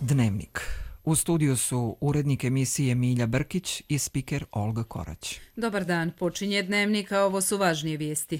Dnevnik. U studiju su urednik emisije Milja Brkić i spiker Olga Korać. Dobar dan, počinje Dnevnik, a ovo su važnije vijesti.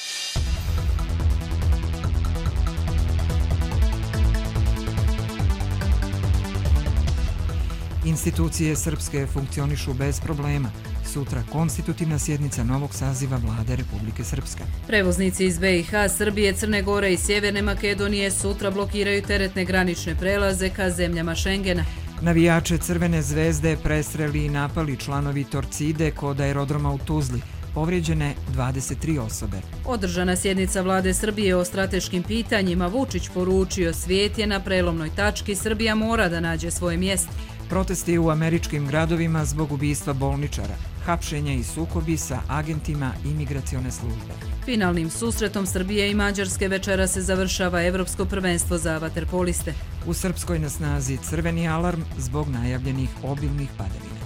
Institucije srpske funkcionišu bez problema. Sutra konstitutivna sjednica novog saziva vlade Republike Srpske. Prevoznici iz BiH, Srbije, Crne Gore i Sjeverne Makedonije sutra blokiraju teretne granične prelaze ka zemljama Šengena. Navijače Crvene zvezde presreli i napali članovi Torcide kod aerodroma u Tuzli. Povrijeđene 23 osobe. Održana sjednica vlade Srbije o strateškim pitanjima. Vučić poručio: svijet je na prelomnoj tački, Srbija mora da nađe svoje mjesto. Protesti u američkim gradovima zbog ubistva bolničara, hapšenja i sukobi sa agentima imigracione službe. Finalnim susretom Srbije i Mađarske večera se završava Evropsko prvenstvo za vaterpoliste. U Srpskoj na snazi crveni alarm zbog najavljenih obilnih padavina.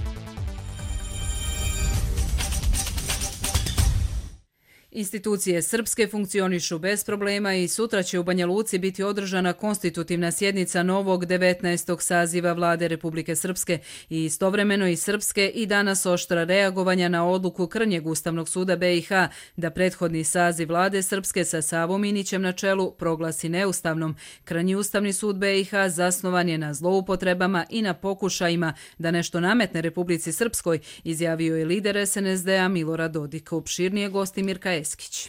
Institucije srpske funkcionišu bez problema i sutra će u Banja Luci biti održana konstitutivna sjednica novog 19. saziva vlade Republike Srpske i istovremeno i srpske i danas oštra reagovanja na odluku Krnjeg Ustavnog suda BiH da prethodni saziv vlade Srpske sa Savom Minićem na čelu proglasi neustavnom. Krnji Ustavni sud BiH zasnovan je na zloupotrebama i na pokušajima da nešto nametne Republici Srpskoj, izjavio je lider SNSD-a Milorad Dodik. Opširnije gosti Mirka Eskić.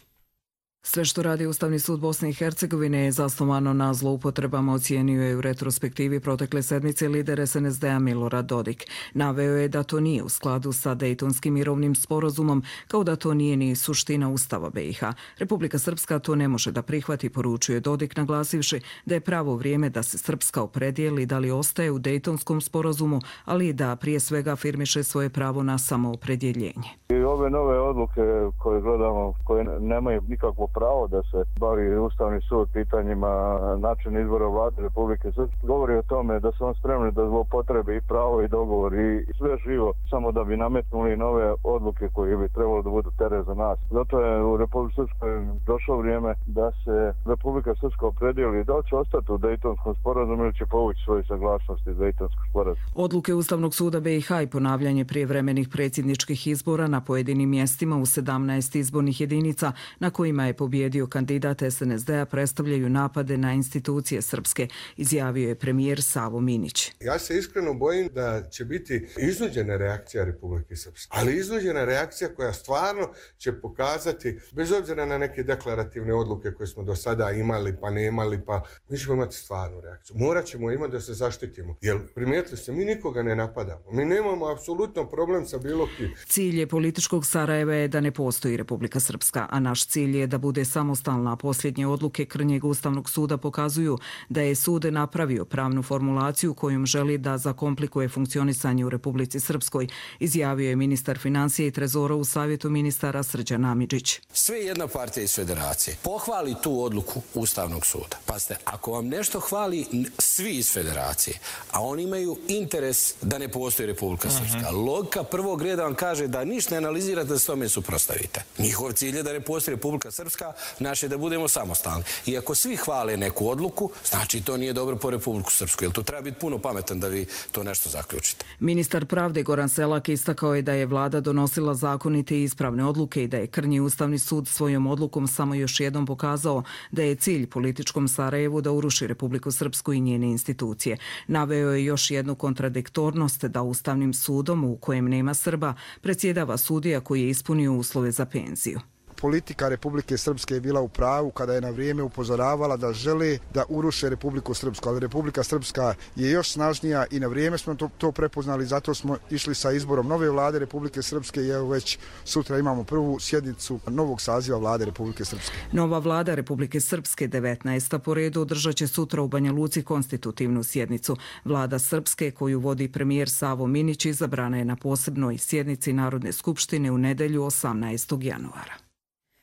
Sve što radi Ustavni sud Bosne i Hercegovine je zasnovano na zloupotrebama, ocijenio je u retrospektivi protekle sedmice lider SNSD-a Milorad Dodik. Naveo je da to nije u skladu sa Dejtonskim mirovnim sporazumom, kao da to nije ni suština Ustava BiH. Republika Srpska to ne može da prihvati, poručuje Dodik, naglasivši da je pravo vrijeme da se Srpska opredijeli da li ostaje u Dejtonskom sporazumu, ali i da prije svega afirmiše svoje pravo na samoopredjeljenje. I ove nove odluke koje gledamo, koje nemaju nikakvo pravo da se bavi Ustavni sud pitanjima načina izbora vlade Republike Srpske, govori o tome da su on spremni da zloupotrebi i pravo i dogovor i sve živo samo da bi nametnuli nove odluke koje bi trebalo da budu teret za nas. Zato je u Republike Srpskoj došlo vrijeme da se Republika Srpska opredijeli da li će ostati u Dejtonskom sporazumu ili će povući svoju saglasnost iz Dejtonskog sporazuma. Odluke Ustavnog suda BiH i ponavljanje prijevremenih predsjedničkih izbora na pojedinim mjestima u 17 izbornih jedinica na kojima je pobjedio kandidat SNSD-a predstavljaju napade na institucije srpske, izjavio je premijer Savo Minić. Ja se iskreno bojim da će biti iznuđena reakcija Republike Srpske, ali iznuđena reakcija koja stvarno će pokazati, bez obzira na neke deklarativne odluke koje smo do sada imali pa ne imali, pa mi ćemo imati stvarnu reakciju. Morat ćemo imati da se zaštitimo, jer primijetili ste, mi nikoga ne napadamo, mi nemamo apsolutno problem sa bilo kim. Cilj je političkog Sarajeva je da ne postoji Republika Srpska, a naš cilj je da bude samostalna. Posljednje odluke Krnjeg Ustavnog suda pokazuju da je sud napravio pravnu formulaciju kojom želi da zakomplikuje funkcionisanje u Republici Srpskoj, izjavio je ministar financija i trezora u Savjetu ministara Srđan Amidžić. Sve jedna partija iz federacije pohvali tu odluku Ustavnog suda. Pazite, ako vam nešto hvali svi iz federacije, a oni imaju interes da ne postoji Republika Srpska, logika prvog reda vam kaže da ništa ne analizirate, da se tome suprotstavite. Njihov cilj je da ne postoji Republika Srpska, naš je da budemo samostalni. I ako svi hvale neku odluku, znači to nije dobro po Republiku Srpsku, jer to treba biti puno pametan da vi to nešto zaključite. Ministar pravde Goran Selak istakao je da je vlada donosila zakonite i ispravne odluke i da je Krnji Ustavni sud svojom odlukom samo još jednom pokazao da je cilj političkom Sarajevu da uruši Republiku Srpsku i njene institucije. Naveo je još jednu kontradiktornost da Ustavnim sudom u kojem nema Srba predsjedava sudija koji je ispunio uslove za penziju. Politika Republike Srpske je bila u pravu kada je na vrijeme upozoravala da žele da uruše Republiku Srpsku, ali Republika Srpska je još snažnija i na vrijeme smo to prepoznali, zato smo išli sa izborom nove vlade Republike Srpske i evo već sutra imamo prvu sjednicu novog saziva vlade Republike Srpske. Nova vlada Republike Srpske, 19. po redu, održat će sutra u Banja Luci konstitutivnu sjednicu. Vlada Srpske, koju vodi premijer Savo Minić, izabrana je na posebnoj sjednici Narodne skupštine u nedelju 18. januara.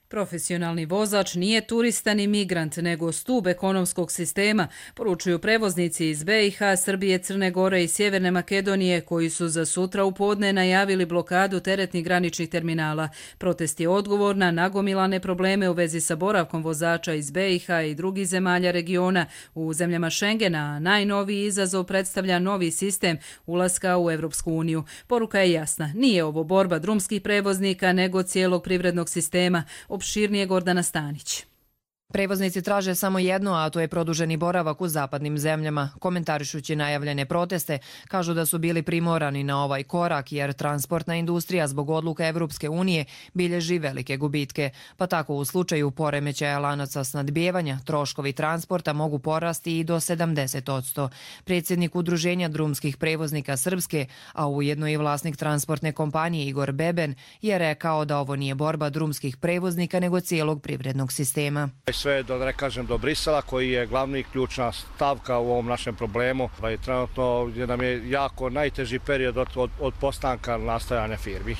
Profesionalni vozač nije turista ni migrant, nego stub ekonomskog sistema, poručuju prevoznici iz BiH, Srbije, Crne Gore i Sjeverne Makedonije, koji su za sutra u podne najavili blokadu teretnih graničnih terminala. Protest je odgovor na nagomilane probleme u vezi sa boravkom vozača iz BiH i drugih zemalja regiona. U zemljama Schengena najnoviji izazov predstavlja novi sistem ulaska u Evropsku uniju. Poruka je jasna, nije ovo borba drumskih prevoznika, nego cijelog privrednog sistema. Opširnije Gordana Stanić. Prevoznici traže samo jedno, a to je produženi boravak u zapadnim zemljama. Komentarišući najavljene proteste, kažu da su bili primorani na ovaj korak jer transportna industrija zbog odluka Evropske unije bilježi velike gubitke. Pa tako u slučaju poremećaja lanaca snadbijevanja, troškovi transporta mogu porasti i do 70%. Predsjednik Udruženja drumskih prevoznika Srpske, a ujedno i vlasnik transportne kompanije Igor Beben, je rekao da ovo nije borba drumskih prevoznika nego cijelog privrednog sistema. Sve do Brisela koji je glavni ključna stavka u ovom našem problemu. Trenutno nam je jako najteži period od postanka nastajanja firmi.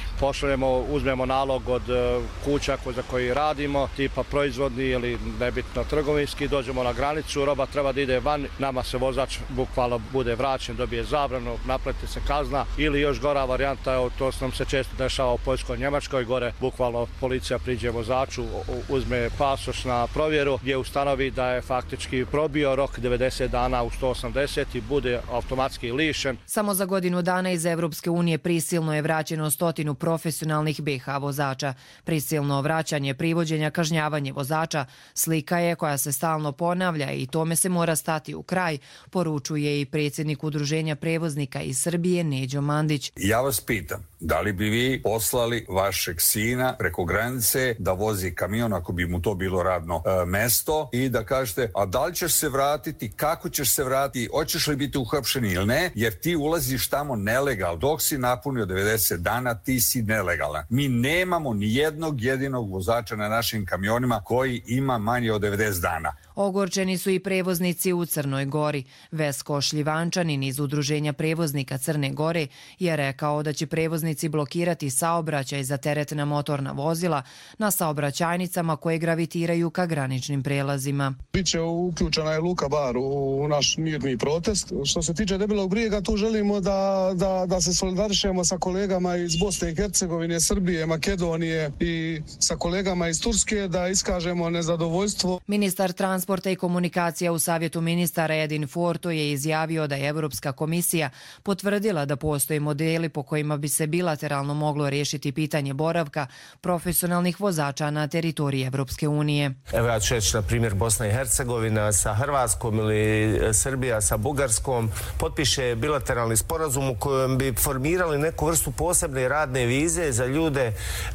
Uzmemo nalog od kuća za koji radimo, tipa proizvodni ili nebitno trgovinski, dođemo na granicu, roba treba da ide van, nama se vozač bukvalno bude vraćen, dobije zabranu, naplati se kazna ili još gora varijanta, to nam se često dešava u Poljskoj, Njemačkoj, gore bukvalno policija priđe vozaču, uzme pasoš na provjeru gdje ustanovi da je faktički probio rok 90 dana u 180 i bude automatski lišen. Samo za godinu dana iz Evropske unije prisilno je vraćeno 100 profesionalnih BiH vozača. Prisilno vraćanje, privođenja, kažnjavanje vozača slika je koja se stalno ponavlja i tome se mora stati u kraj, poručuje i predsjednik Udruženja prevoznika iz Srbije Neđo Mandić. Ja vas pitam, da li bi vi poslali vašeg sina preko granice da vozi kamion ako bi mu to bilo radno mesto i da kažete, a da li ćeš se vratiti, kako ćeš se vratiti, hoćeš li biti uhapšen ili ne, jer ti ulaziš tamo nelegal. Dok si napunio 90 dana, ti si nelegalan. Mi nemamo ni jednog jedinog vozača na našim kamionima koji ima manje od 90 dana. Ogorčeni su i prevoznici u Crnoj Gori. Vesko Šljivančanin iz Udruženja prevoznika Crne Gore je rekao da će prevoznici blokirati saobraćaj za teretna motorna vozila na saobraćajnicama koje gravitiraju ka graničnim prelazima. Biće uključena je Luka Bar u naš mirni protest. Što se tiče Debelog brijega, tu želimo da se solidarišemo sa kolegama iz Bosne i Hercegovine, Srbije, Makedonije i sa kolegama iz Turske da iskažemo nezadovoljstvo. Ministar transporta i komunikacija u Savjetu ministara Edin Forto je izjavio da je Evropska komisija potvrdila da postoje modeli po kojima bi se bilateralno moglo riješiti pitanje boravka profesionalnih vozača na teritoriji Evropske unije. Evo ja ću reći, na primjer, Bosna i Hercegovina sa Hrvatskom ili Srbija sa Bugarskom potpiše bilateralni sporazum u kojem bi formirali neku vrstu posebne radne vize za ljude,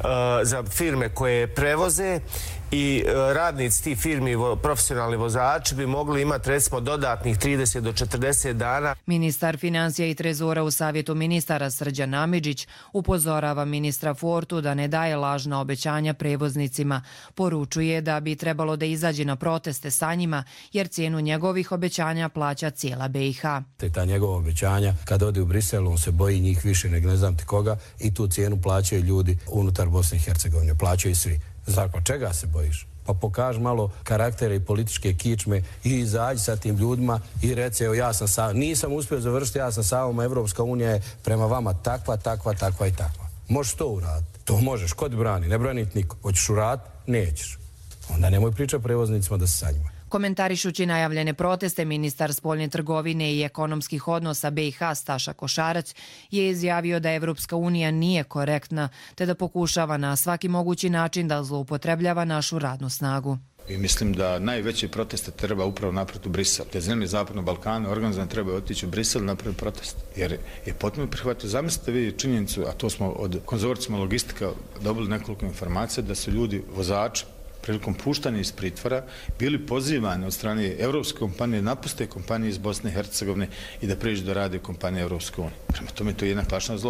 za firme koje prevoze i radnici tih firmi, profesionalni vozači bi mogli imati recimo dodatnih 30 do 40 dana. Ministar financija i trezora u Savjetu ministara Srđan Amidžić upozorava ministra Fortu da ne daje lažna obećanja prevoznicima. Poručuje da bi trebalo da izađe na proteste sa njima jer cijenu njegovih obećanja plaća cijela BiH. Ta njegova obećanja, kada ode u Brisel, on se boji njih više nego ne znam ti koga i tu cijenu plaćaju ljudi unutar Bosne i Hercegovine. Plaćaju svi. Zako, čega se bojiš? Pa pokaži malo karaktere i političke kičme i izađi sa tim ljudima i reci, evo ja sam nisam uspio završiti, ja sam samom, Evropska unija je prema vama takva i takva. Možeš to uraditi? To možeš. Ko ti brani? Ne brani niko. Hoćeš uraditi? Nećeš. Onda nemoj pričati prevoznicima da se sa njima. Komentarišući najavljene proteste, ministar spoljne trgovine i ekonomskih odnosa BiH Staša Košarac je izjavio da Evropska unija nije korektna te da pokušava na svaki mogući način da zloupotrebljava našu radnu snagu. I mislim da najveće proteste treba upravo napraviti u Brisel. Te zemlje Zapadnog Balkana organizovano trebaju otići u Brisel i napraviti protest. Jer je potpuno prihvatio. Zamislite vi činjenicu, a to smo od konzorcijuma logistika dobili nekoliko informacija, da su ljudi, vozači, prilikom puštanja iz pritvora bili pozivani od strane evropske kompanije, napuste kompanije iz Bosne i Hercegovine i da priđu da rade kompanije Evropske unije. Prema tome to je jedna klašna zloupotreba.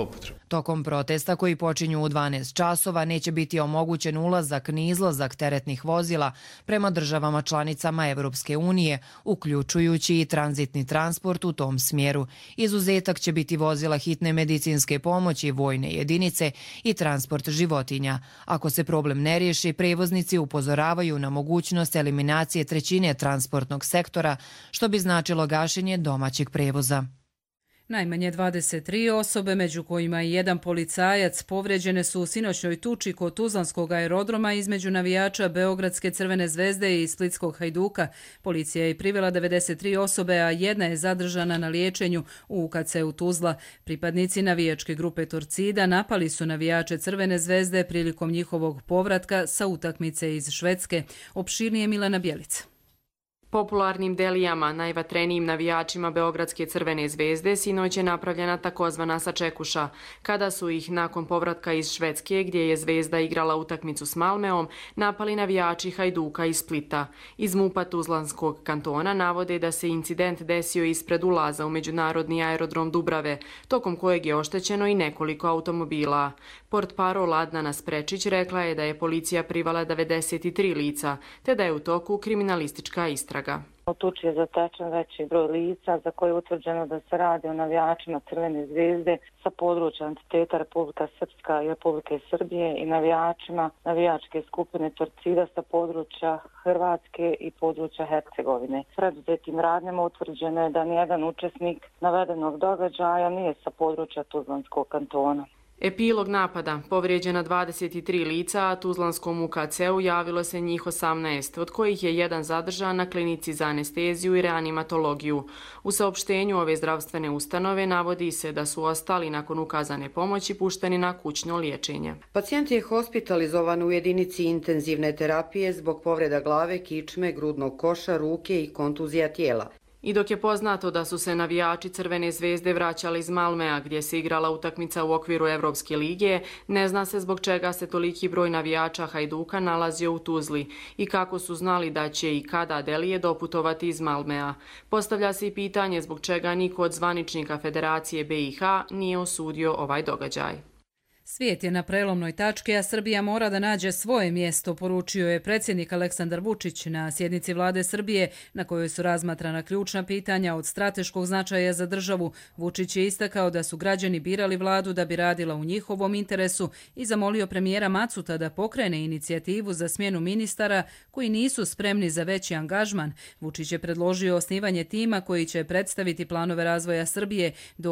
Tokom protesta koji počinju u 12 časova neće biti omogućen ulazak ni izlazak teretnih vozila prema državama članicama Evropske unije, uključujući i tranzitni transport u tom smjeru. Izuzetak će biti vozila hitne medicinske pomoći, vojne jedinice i transport životinja. Ako se problem ne riješi, prevoznici upozoravaju na mogućnost eliminacije trećine transportnog sektora, što bi značilo gašenje domaćeg prevoza. Najmanje 23 osobe, među kojima i jedan policajac, povrijeđene su u sinoćnoj tuči kod Tuzlanskog aerodroma između navijača Beogradske Crvene zvezde i Splitskog Hajduka. Policija je privela 93 osobe, a jedna je zadržana na liječenju u UKC-u Tuzla. Pripadnici navijačke grupe Torcida napali su navijače Crvene zvezde prilikom njihovog povratka sa utakmice iz Švedske. Opširnije Milena Bjelica. Popularnim delijama, najvatrenijim navijačima Beogradske Crvene zvezde, sinoć je napravljena takozvana sačekuša, kada su ih nakon povratka iz Švedske, gdje je Zvezda igrala utakmicu s Malmeom, napali navijači Hajduka iz Splita. Iz MUP-a Tuzlanskog kantona navode da se incident desio ispred ulaza u međunarodni aerodrom Dubrave, tokom kojeg je oštećeno i nekoliko automobila. Portparol Adnana Sprečić rekla je da je policija privala 93 lica, te da je u toku kriminalistička istraga. U tuči je zatečen veći broj lica za koje je utvrđeno da se radi o navijačima Crvene zvezde sa područja entiteta Republika Srpska i Republike Srbije i navijačima navijačke skupine Torcida sa područja Hrvatske i područja Hercegovine. Preduzetim radnjama utvrđeno je da nijedan učesnik navedenog događaja nije sa područja Tuzlanskog kantona. Epilog napada, povrijeđena 23 lica, a Tuzlanskom UKC-u javilo se njih 18, od kojih je jedan zadržan na klinici za anesteziju i reanimatologiju. U saopštenju ove zdravstvene ustanove navodi se da su ostali nakon ukazane pomoći pušteni na kućno liječenje. Pacijent je hospitalizovan u jedinici intenzivne terapije zbog povreda glave, kičme, grudnog koša, ruke i kontuzija tijela. I dok je poznato da su se navijači Crvene zvezde vraćali iz Malmea, gdje se igrala utakmica u okviru Evropske lige, ne zna se zbog čega se toliki broj navijača Hajduka nalazio u Tuzli i kako su znali da će i kada Delije doputovati iz Malmea. Postavlja se i pitanje zbog čega niko od zvaničnika Federacije BiH nije osudio ovaj događaj. Svijet je na prelomnoj tački, a Srbija mora da nađe svoje mjesto, poručio je predsjednik Aleksandar Vučić na sjednici vlade Srbije, na kojoj su razmatrana ključna pitanja od strateškog značaja za državu. Vučić je istakao da su građani birali vladu da bi radila u njihovom interesu i zamolio premijera Macuta da pokrene inicijativu za smjenu ministara koji nisu spremni za veći angažman. Vučić je predložio osnivanje tima koji će predstaviti planove razvoja Srbije do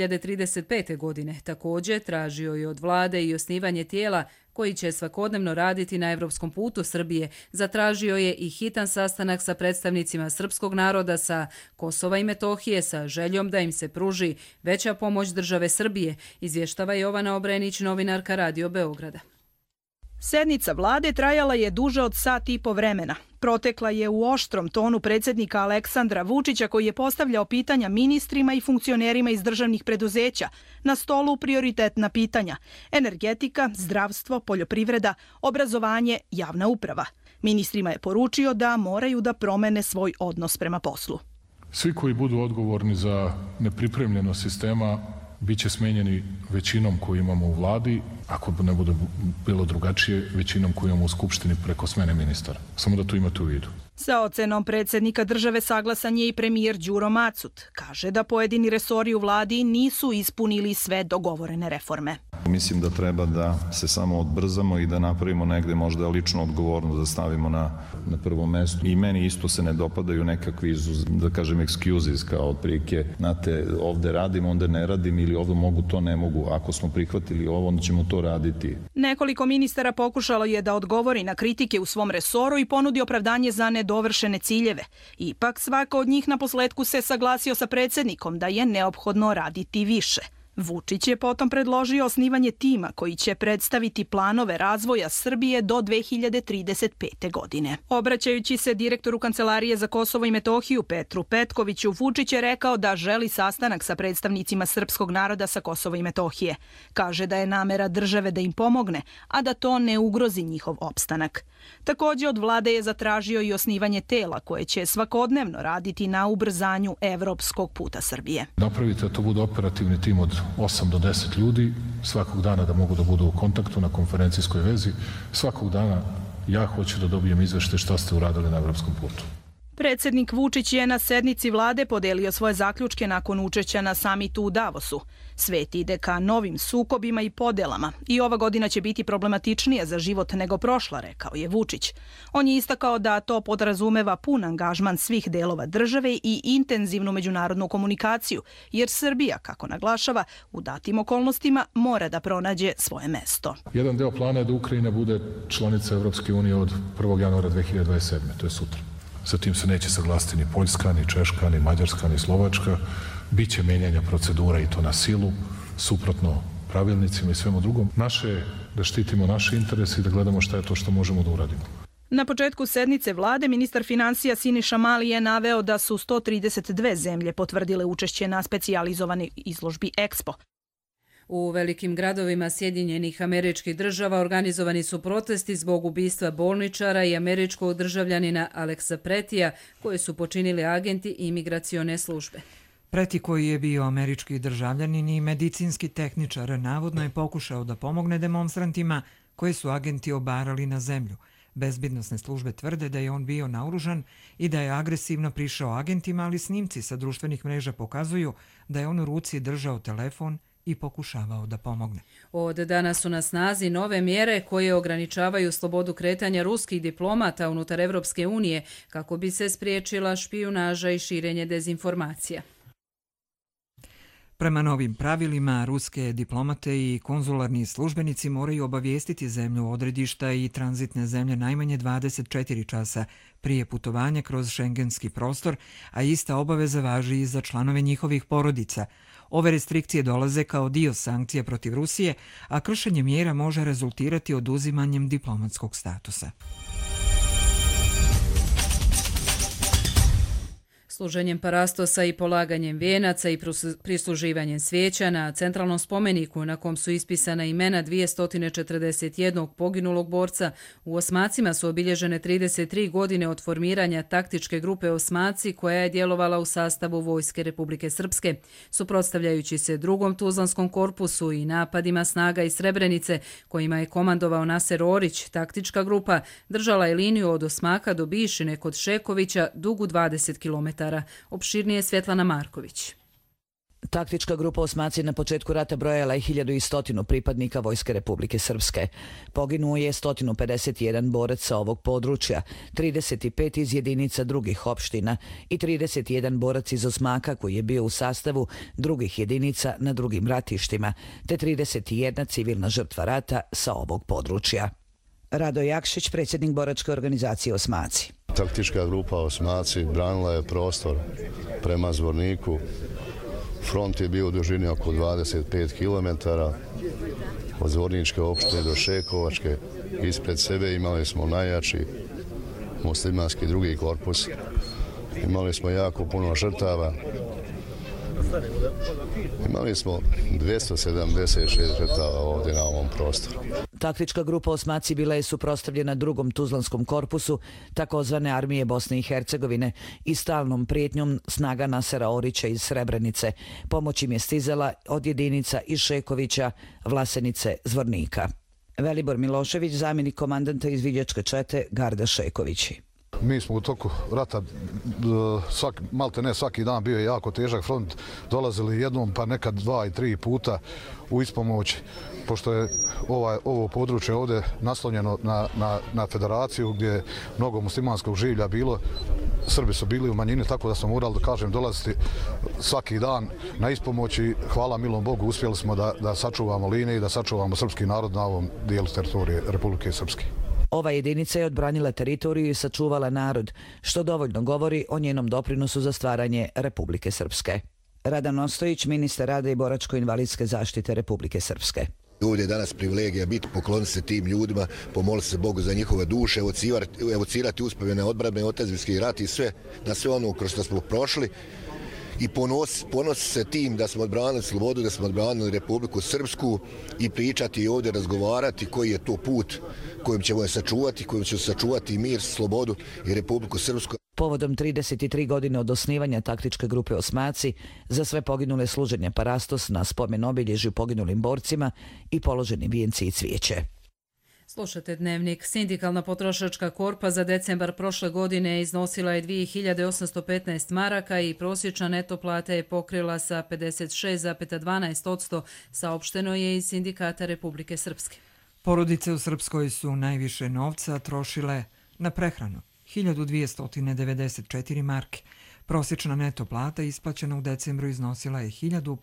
2035. godine. Također tražio je od vlade i osnivanje tijela koji će svakodnevno raditi na evropskom putu Srbije. Zatražio je i hitan sastanak sa predstavnicima srpskog naroda sa Kosova i Metohije sa željom da im se pruži veća pomoć države Srbije, izvještava Jovana Obrenić, novinarka Radio Beograda. Sednica vlade trajala je duže od sat i po vremena. Protekla je u oštrom tonu predsjednika Aleksandra Vučića koji je postavljao pitanja ministrima i funkcionerima iz državnih preduzeća. Na stolu prioritetna pitanja: energetika, zdravstvo, poljoprivreda, obrazovanje, javna uprava. Ministrima je poručio da moraju da promene svoj odnos prema poslu. Svi koji budu odgovorni za nepripremljenost sistema biće smenjeni većinom koju imamo u vladi, ako ne bude bilo drugačije, većinom koju imamo u Skupštini preko smene ministara. Samo da to imate u vidu. Sa ocenom predsjednika države saglasan je i premijer Đuro Macut. Kaže da pojedini resori u vladi nisu ispunili sve dogovorene reforme. Mislim da treba da se samo odbrzamo i da napravimo negde možda ličnu odgovornost, da stavimo na prvo mesto. I meni isto se ne dopadaju nekakvi, da kažem, excuses, kao otprilike, znate, ovde radim, onda ne radim, ili ovde mogu, to ne mogu. Ako smo prihvatili ovo, onda ćemo to raditi. Nekoliko ministara pokušalo je da odgovori na kritike u svom resoru i ponudi opravdanje za nedovršene ciljeve. Ipak svako od njih na posledku se saglasio sa predsjednikom da je neophodno raditi više. Vučić je potom predložio osnivanje tima koji će predstaviti planove razvoja Srbije do 2035. godine. Obraćajući se direktoru Kancelarije za Kosovo i Metohiju Petru Petkoviću, Vučić je rekao da želi sastanak sa predstavnicima srpskog naroda sa Kosova i Metohije. Kaže da je namera države da im pomogne, a da to ne ugrozi njihov opstanak. Također od vlade je zatražio i osnivanje tela koje će svakodnevno raditi na ubrzanju evropskog puta Srbije. Napravite da to bude operativni tim od 8 do 10 ljudi, svakog dana da mogu da budu u kontaktu na konferencijskoj vezi, svakog dana ja hoću da dobijem izveštaj šta ste uradili na evropskom putu. Predsjednik Vučić je na sednici vlade podelio svoje zaključke nakon učešća na samitu u Davosu. Svet ide ka novim sukobima i podelama i ova godina će biti problematičnija za život nego prošla, rekao je Vučić. On je istakao da to podrazumeva pun angažman svih delova države i intenzivnu međunarodnu komunikaciju, jer Srbija, kako naglašava, u datim okolnostima mora da pronađe svoje mesto. Jedan deo plana je da Ukrajina bude članica Evropske unije od 1. januara 2027. To je sutra. Sa tim se neće saglasiti ni Poljska, ni Češka, ni Mađarska, ni Slovačka. Biće menjanja procedura i to na silu, suprotno pravilnicima i svemu drugom. Naše je da štitimo naše interese i da gledamo šta je to što možemo da uradimo. Na početku sednice vlade ministar finansija Siniša Mali je naveo da su 132 zemlje potvrdile učešće na specijalizovanoj izložbi Expo. U velikim gradovima Sjedinjenih Američkih Država organizovani su protesti zbog ubistva bolničara i američkog državljanina Alexa Pretija, koje su počinili agenti imigracione službe. Preti, koji je bio američki državljanin i medicinski tehničar, navodno je pokušao da pomogne demonstrantima koje su agenti obarali na zemlju. Bezbednosne službe tvrde da je on bio naoružan i da je agresivno prišao agentima, ali snimci sa društvenih mreža pokazuju da je on u ruci držao telefon i pokušavao da pomogne. Od danas su na snazi nove mjere koje ograničavaju slobodu kretanja ruskih diplomata unutar Evropske unije kako bi se spriječila špijunaža i širenje dezinformacija. Prema novim pravilima, ruske diplomate i konzularni službenici moraju obavijestiti zemlju odredišta i tranzitne zemlje najmanje 24 časa prije putovanja kroz šengenski prostor, a ista obaveza važi i za članove njihovih porodica. Ove restrikcije dolaze kao dio sankcija protiv Rusije, a kršenje mjera može rezultirati oduzimanjem diplomatskog statusa. Služenjem parastosa i polaganjem vijenaca i prisluživanjem svijeća na centralnom spomeniku na kom su ispisana imena 241 poginulog borca, u Osmacima su obilježene 33 godine od formiranja taktičke grupe Osmaci koja je djelovala u sastavu Vojske Republike Srpske. Suprotstavljajući se drugom Tuzlanskom korpusu i napadima snaga iz Srebrenice kojima je komandovao Naser Orić, taktička grupa držala je liniju od Osmaka do Bišine kod Šekovića dugu 20 km. Opširnije Svjetlana Marković. Taktička grupa Osmaci na početku rata brojala je 1100 pripadnika Vojske Republike Srpske. Poginuo je 151 borac sa ovog područja, 35 iz jedinica drugih opština i 31 borac iz Osmaka koji je bio u sastavu drugih jedinica na drugim ratištima, te 31 civilna žrtva rata sa ovog područja. Rado Jakšić, predsjednik boračke organizacije Osmaci. Taktička grupa Osmaci branila je prostor prema Zvorniku. Front je bio u dužini oko 25 km od Zvorničke opštine do Šekovačke. Ispred sebe imali smo najjači muslimanski drugi korpus. Imali smo jako puno žrtava. Imali smo 276 žrtava ovdje na ovom prostoru. Taktička grupa Osmaci bila je suprotstavljena drugom Tuzlanskom korpusu, takozvane armije Bosne i Hercegovine i stalnom prijetnjom snaga Nasera Orića iz Srebrenice. Pomoć im je stizala od jedinica iz Šekovića, Vlasenice, Zvornika. Velibor Milošević, zamjenik komandanta izviđačke čete Garda Šekovići. Mi smo u toku rata, malte ne svaki dan bio je jako težak front, dolazili jednom pa nekad 2 i 3 puta u ispomoć, pošto je ovo područje ovdje naslonjeno na federaciju gdje je mnogo muslimanskog življa bilo. Srbi su bili u manjini, tako da smo morali, da kažem, dolaziti svaki dan na ispomoć i hvala milom Bogu uspjeli smo da sačuvamo linije i da sačuvamo srpski narod na ovom dijelu teritorije Republike Srpske. Ova jedinica je odbranila teritoriju i sačuvala narod, što dovoljno govori o njenom doprinosu za stvaranje Republike Srpske. Radan Ostojić, ministar rada i boračko-invalidske zaštite Republike Srpske. Ovdje je danas privilegija biti, pokloniti se tim ljudima, pomoliti se Bogu za njihove duše, evocirati uspomene odbrane, otadžbinski rat i sve, na sve ono kroz što smo prošli i ponosi se tim da smo odbranili slobodu, da smo odbranili Republiku Srpsku i pričati i ovdje razgovarati koji je to put kojim ćemo je sačuvati, kojim ćemo sačuvati mir, slobodu i Republiku Srpsku. Povodom 33 godine od osnivanja taktičke grupe Osmaci, za sve poginule služen je parastos na spomen obilježju poginulim borcima i položeni vijenci i cvijeće. Slušate Dnevnik. Sindikalna potrošačka korpa za decembar prošle godine iznosila je 2815 maraka i prosječna neto plata je pokrila sa 56,12%, saopšteno je iz Sindikata Republike Srpske. Porodice u Srpskoj su najviše novca trošile na prehranu, 1294 marke. Prosječna neto plata isplaćena u decembru iznosila je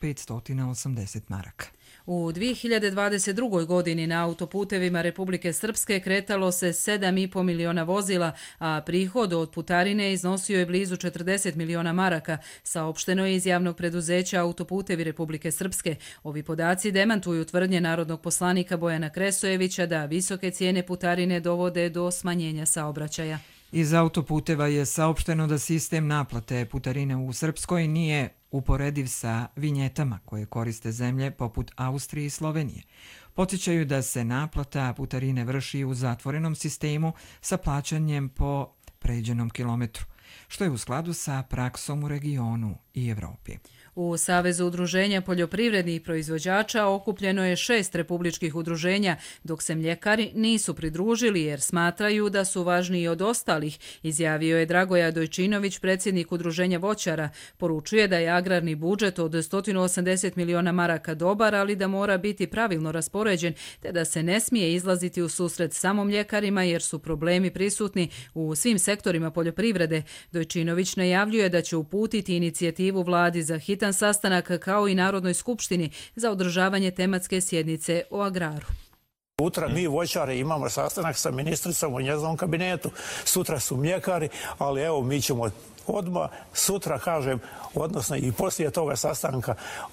1580 maraka. U 2022. godini na autoputevima Republike Srpske kretalo se 7,5 miliona vozila, a prihod od putarine iznosio je blizu 40 miliona maraka, saopšteno je iz javnog preduzeća Autoputevi Republike Srpske. Ovi podaci demantuju tvrdnje narodnog poslanika Bojana Kresojevića da visoke cijene putarine dovode do smanjenja saobraćaja. Iz autoputeva je saopšteno da sistem naplate putarine u Srpskoj nije uporediv sa vinjetama koje koriste zemlje poput Austrije i Slovenije. Podsjećaju da se naplata putarine vrši u zatvorenom sistemu sa plaćanjem po pređenom kilometru, što je u skladu sa praksom u regionu i Evropi. U Savezu udruženja poljoprivrednih proizvođača okupljeno je 6 republičkih udruženja, dok se mljekari nisu pridružili jer smatraju da su važniji od ostalih, izjavio je Dragoja Dojčinović, predsjednik udruženja voćara. Poručuje da je agrarni budžet od 180 miliona maraka dobar, ali da mora biti pravilno raspoređen, te da se ne smije izlaziti u susret samo mljekarima jer su problemi prisutni u svim sektorima poljoprivrede. Dojčinović najavljuje da će uputiti inicijativu vladi za hitan sastanak kao i Narodnoj skupštini za održavanje tematske sjednice o agraru. Sutra mi voćari imamo sastanak sa ministricom u njezinom kabinetu. Sutra su mljekari, ali evo mi ćemo odmah sutra, kažem, odnosno i poslije toga sastanka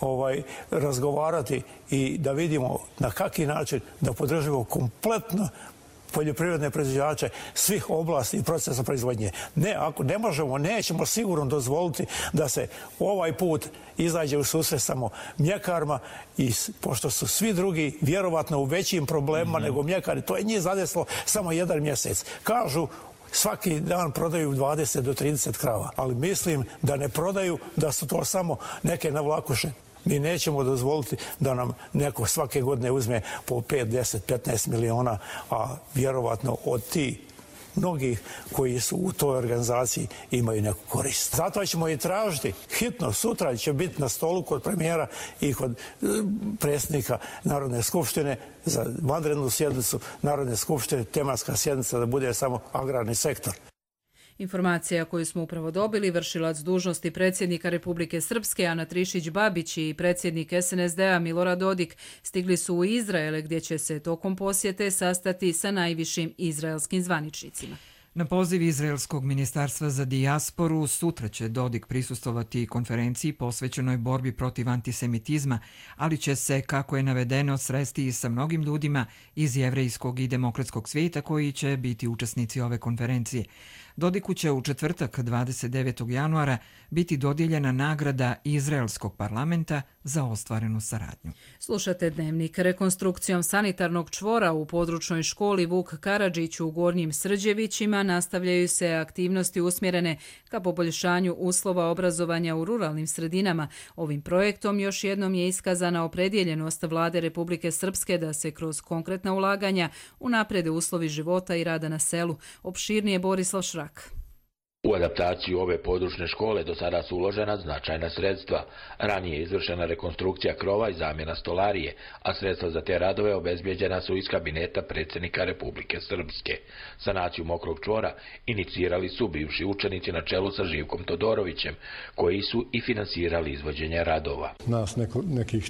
razgovarati i da vidimo na kaki način da podržimo kompletno poljoprivredne proizvođače svih oblasti i procesa proizvodnje. Ne, ako ne možemo, nećemo sigurno dozvoliti da se ovaj put izađe u susret samo mljekarima i pošto su svi drugi vjerovatno u većim problemima nego mljekari, to je njih zadeslo samo jedan mjesec. Kažu svaki dan prodaju 20 do 30 krava, ali mislim da ne prodaju, da su to samo neke navlakuše. Mi nećemo dozvoliti da nam neko svake godine uzme po 5, 10, 15 miliona, a vjerovatno od ti mnogih koji su u toj organizaciji imaju neku korist. Zato ćemo i tražiti hitno, sutra će biti na stolu kod premijera i kod predsjednika Narodne skupštine za vanrednu sjednicu Narodne skupštine, tematska sjednica da bude samo agrarni sektor. Informacija koju smo upravo dobili, vršilac dužnosti predsjednika Republike Srpske Ana Trišić-Babić i predsjednik SNSD-a Milorad Dodik stigli su u Izrael gdje će se tokom posjete sastati sa najvišim izraelskim zvaničnicima. Na poziv Izraelskog ministarstva za dijasporu sutra će Dodik prisustvovati konferenciji posvećenoj borbi protiv antisemitizma, ali će se, kako je navedeno, sresti i sa mnogim ljudima iz jevrejskog i demokratskog svijeta koji će biti učesnici ove konferencije. Dodiku će u četvrtak 29. januara biti dodijeljena nagrada Izraelskog parlamenta za ostvarenu saradnju. Slušate Dnevnik. Rekonstrukcijom sanitarnog čvora u područnoj školi Vuk Karadžić u Gornjim Srđevićima nastavljaju se aktivnosti usmjerene ka poboljšanju uslova obrazovanja u ruralnim sredinama. Ovim projektom još jednom je iskazana opredjeljenost vlade Republike Srpske da se kroz konkretna ulaganja unaprede uslovi života i rada na selu. Opširnije Borislav Šrak. U adaptaciju ove područne škole do sada su uložena značajna sredstva. Ranije je izvršena rekonstrukcija krova i zamjena stolarije, a sredstva za te radove obezbijeđena su iz kabineta predsjednika Republike Srpske. Sanaciju mokrog čvora inicirali su bivši učenici na čelu sa Živkom Todorovićem, koji su i finansirali izvođenje radova. Nas nekih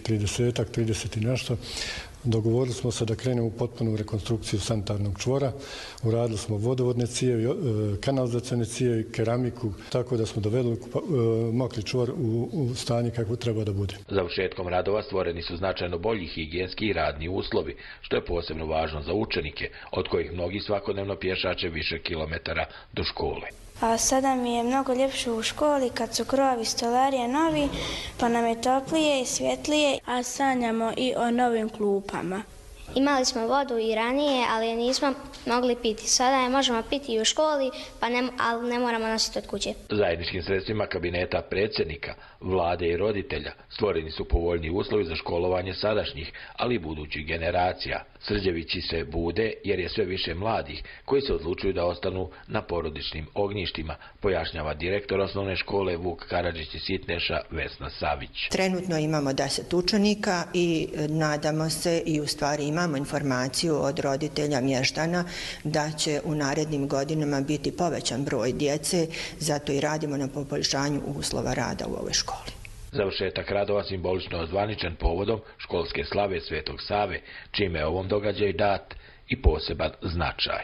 30 i nešto. Dogovorili smo se da krenemo u potpunu rekonstrukciju sanitarnog čvora. Uradili smo vodovodne cijevi, kanalizacione cijevi, keramiku, tako da smo doveli mokri čvor u stanje kako treba da bude. Završetkom radova stvoreni su značajno bolji higijenski i radni uslovi, što je posebno važno za učenike, od kojih mnogi svakodnevno pješače više kilometara do škole. A sada mi je mnogo ljepše u školi kad su krovi stolarije novi, pa nam je toplije i svjetlije, a sanjamo i o novim klupama Imali smo vodu i ranije, ali je nismo mogli piti. Sada je možemo piti i u školi, ali ne moramo nositi od kuće. Zajedničkim sredstvima kabineta predsjednika, vlade i roditelja stvoreni su povoljni uslovi za školovanje sadašnjih, ali i budućih generacija. Srđevići se bude jer je sve više mladih koji se odlučuju da ostanu na porodičnim ognjištima, pojašnjava direktor osnovne škole Vuk Karadžić iz Sitneša Vesna Savić. Trenutno imamo 10 učenika i nadamo se i u stvari imamo informaciju od roditelja mještana da će u narednim godinama biti povećan broj djece, zato i radimo na poboljšanju uslova rada u ovoj školi. Završetak radova simbolično ozvaničen povodom školske slave Svetog Save, čime je ovom događaju dat i poseban značaj.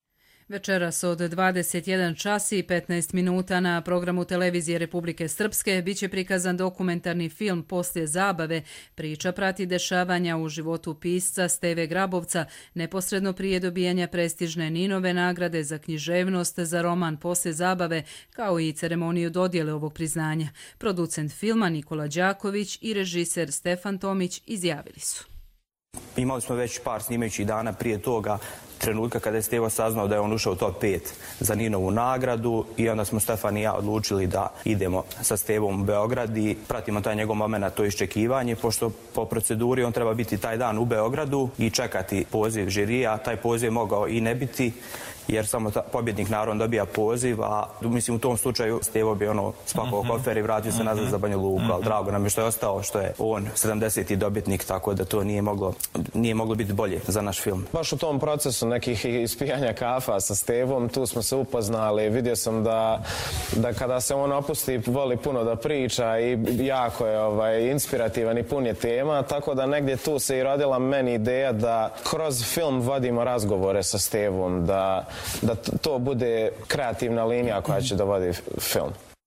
Večeras od 21 čas i 15 minuta na programu Televizije Republike Srpske biće prikazan dokumentarni film Poslije zabave. Priča prati dešavanja u životu pisca Steve Grabovca neposredno prije dobijanja prestižne Ninove nagrade za književnost za roman Poslije zabave, kao i ceremoniju dodjele ovog priznanja. Producent filma Nikola Đaković i režiser Stefan Tomić izjavili su. Imali smo već par snimajućih dana prije toga, trenutka kada je Stevo saznao da je on ušao u top 5 za Ninovu nagradu i onda smo Stefan i ja odlučili da idemo sa Stevom u Beograd i pratimo taj njegov moment, to iščekivanje, pošto po proceduri on treba biti taj dan u Beogradu i čekati poziv žirija. Taj poziv je mogao i ne biti, jer samo pobjednik naravno dobija poziv, a mislim u tom slučaju Stevo bi spakao kofer i vratio se nazad za Banja Luku, ali drago nam je što je ostao, što je on 70. dobitnik, tako da to nije moglo biti bolje za naš film. Baš u tom procesu nekih ispijanja kafa sa Stevom, tu smo se upoznali, vidio sam da kada se on opusti voli puno da priča i jako je inspirativan i pun je tema, tako da negdje tu se i rodila meni ideja da kroz film vodimo razgovore sa Stevom, da to bude kreativna linija koja će da vodi film.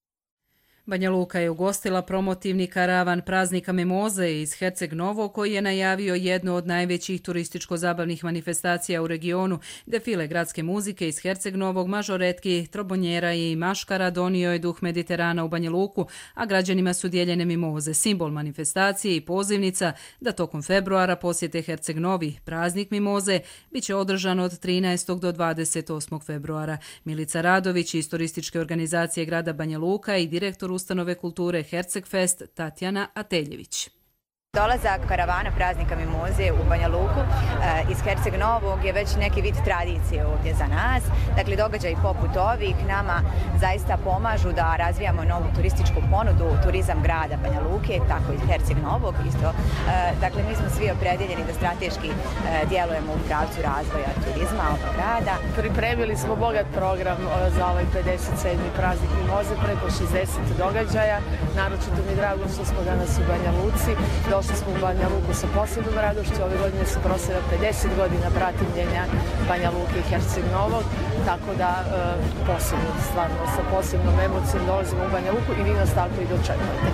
Banja Luka je ugostila promotivni karavan praznika Mimoze iz Herceg Novog, koji je najavio jednu od najvećih turističko-zabavnih manifestacija u regionu. Defile gradske muzike iz Herceg Novog, mažoretki, trobonjera i maškara donio je duh Mediterana u Banja Luku, a građanima su dijeljene mimoze, simbol manifestacije i pozivnica da tokom februara posjete Herceg Novi. Praznik Mimoze biće održan od 13. do 28. februara. Milica Radović iz turističke organizacije grada Banja Luka i direktor ustanove kulture Hercegfest Tatjana Ateljević. Dolazak karavana praznika Mimoze u Banja Luku iz Herceg Novog je već neki vid tradicije ovdje za nas. Dakle, događaji poput ovih nama zaista pomažu da razvijamo novu turističku ponudu, turizam grada Banja Luke, tako i Herceg Novog isto. Dakle, mi smo svi opredjeljeni da strateški djelujemo u pravcu razvoja turizma ovog grada. Pripremili smo bogat program za ovaj 57. praznik Mimoze, preko 60 događaja. Naročito mi je drago što smo danas u Banja Luci. Došli smo u Banja Luku sa posebnom radošću. Ove godine se proslavlja 50 godina pratimljenja Banja Luke i Herceg Novog, tako da posebno, stvarno sa posebnom emocijom dolazimo u Banja Luku i vi nas tako i dočekujete.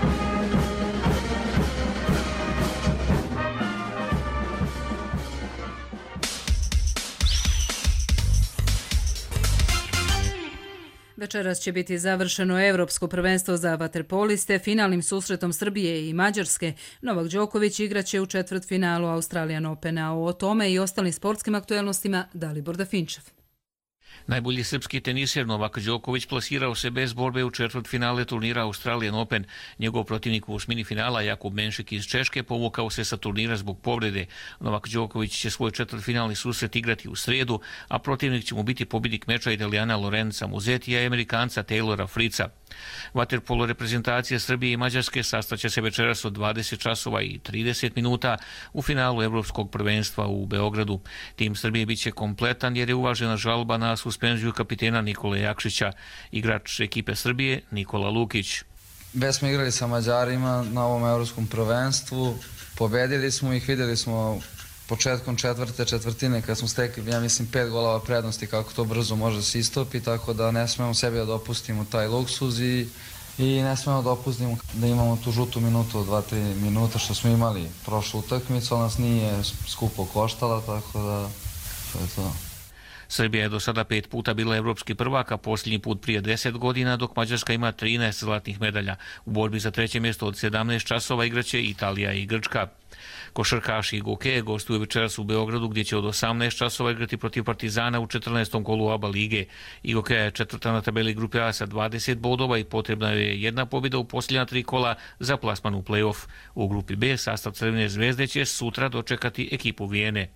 Večeras će biti završeno Evropsko prvenstvo za vaterpoliste. Finalnim susretom Srbije i Mađarske Novak Đoković igraće u četvrtfinalu Australian Opena. O tome i ostalim sportskim aktuelnostima Dalibor Dafinčev. Najbolji srpski teniser Novak Đoković plasirao se bez borbe u četvrtfinale turnira Australian Open. Njegov protivnik u osmini finala Jakub Menšik iz Češke povukao se sa turnira zbog povrede. Novak Đoković će svoj četvrtfinalni susret igrati u sredu, a protivnik će mu biti pobjednik meča Italijana Lorenza Musetija i Amerikanca Taylora Fritza. Vaterpolo reprezentacija Srbije i Mađarske sastaće se večeras od 20 časova i 30 minuta u finalu Evropskog prvenstva u Beogradu. Tim Srbije biće kompletan jer je uvažena žalba na suspenziju kapitena Nikole Jakšića. Igrač ekipe Srbije Nikola Lukić. Već smo igrali sa Mađarima na ovom Evropskom prvenstvu, pobedili smo ih, vidjeli smo početkom četvrtine kad smo stekli, ja mislim, 5 golova prednosti, kako to brzo može se istopi, tako da ne smemo sebi da dopustimo taj luksuz i ne smemo da dopustimo da imamo tu žutu minutu od 2-3 minuta što smo imali prošlu utakmicu, ali nas nije skupo koštala, tako da to je to. Srbija je do sada 5 puta bila evropski prvak, a posljednji put prije 10 godina, dok Mađarska ima 13 zlatnih medalja. U borbi za treće mjesto od 17 časova igraće Italija i Grčka. Košarkaši i Gokeje gostuju večeras u Beogradu, gdje će od 18 časova igrati protiv Partizana u 14. kolu ABA lige. Gokeja je četvrta na tabeli grupe A sa 20 bodova i potrebna je jedna pobjeda u posljednja 3 kola za plasman u play-off. U grupi B sastav Crvene zvezde će sutra dočekati ekipu Vijene.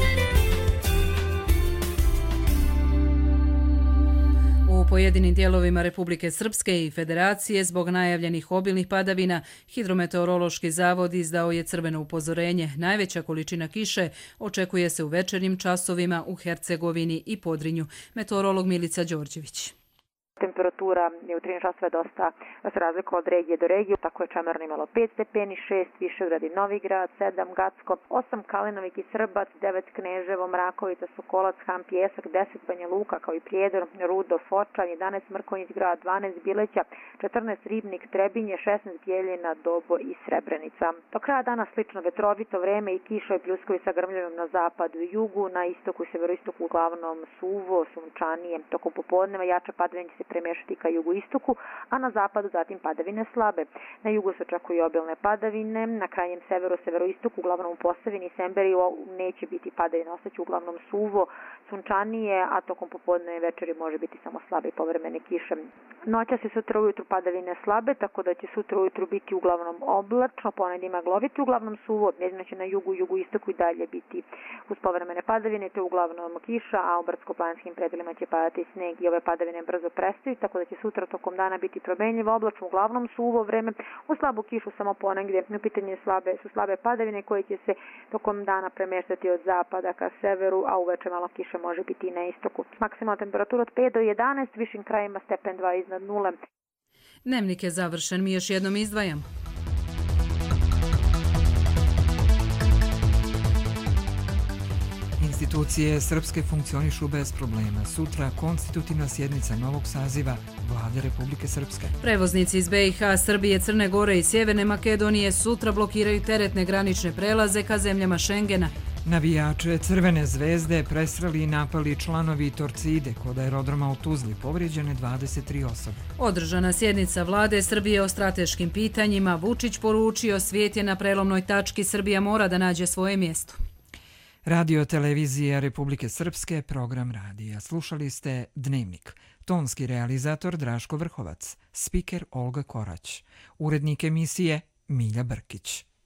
U pojedinim dijelovima Republike Srpske i Federacije zbog najavljenih obilnih padavina Hidrometeorološki zavod izdao je crveno upozorenje. Najveća količina kiše očekuje se u večernjim časovima u Hercegovini i Podrinju. Meteorolog Milica Đorđević. Temperatura je u 13 časova dosta se razlikuje od regije do regije. Tako je Čemerno imalo 5 stepeni, 6 Višegrad i Novigrad, 7 Gacko, 8 Kalinovik i Srbac, 9 Kneževo, Mrakovica, Sokolac, Han, Pjesak, 10 Banja Luka kao i Prijedor, Rudo, Fočan, 11 Mrkonjić grad, 12 Bileća, 14 Ribnik, Trebinje, 16 Bjeljina, Dobo i Srebrenica. Do kraja dana slično vetrovito vreme i kiša i pljuskovi sa grmljavim na zapadu i jugu, na istoku i severoistoku uglavnom suvo, sunčanije. Tokom popodneva jače padavine se premješati ka jugoistoku, a na zapadu zatim padavine slabe. Na jugu se očekuju obilne padavine, na krajnjem severu, severoistoku, uglavnom u Posavini i Semberiju neće biti padavine, ostaće uglavnom suvo, sunčanije, a tokom popodne i večeri može biti samo slabe i povremene kiše. Noćas i sutra ujutru padavine slabe, tako da će sutra ujutru biti uglavnom oblačno, ponedjeljak ima gloviti, uglavnom suvo, jedino će na jugu, jugoistoku i dalje biti uz povremene padavine, to je uglavnom kiša, a u brdsko-planinskim predelima će padati sneg i ove padavine brzo prestaju, tako da će sutra tokom dana biti promenljivo, oblačno, uglavnom suvo vreme, u slabu kišu samo ponegdje. U pitanju su slabe padavine koje će se tokom dana premještati od zapada ka severu, a uveče malo kiše može biti i na istoku. Maksimalna temperatura od 5 do 11, višim krajima stepen 2 iznad nule. Dnevnik je završen, mi još jednom izdvajamo. Institucije srpske funkcionišu bez problema. Sutra konstitutivna sjednica novog saziva Vlade Republike Srpske. Prevoznici iz BiH, Srbije, Crne Gore i Sjeverne Makedonije sutra blokiraju teretne granične prelaze ka zemljama Šengena. Navijače Crvene zvezde presreli i napali članovi Torcide kod aerodroma u Tuzli, povrijeđene 23 osobe. Održana sjednica Vlade Srbije o strateškim pitanjima. Vučić poručio, svijet je na prelomnoj tački, Srbija mora da nađe svoje mjesto. Radio televizija Republike Srpske, program radija. Slušali ste Dnevnik. Tonski realizator Draško Vrhovac, spiker Olga Korać, urednik emisije Milja Brkić.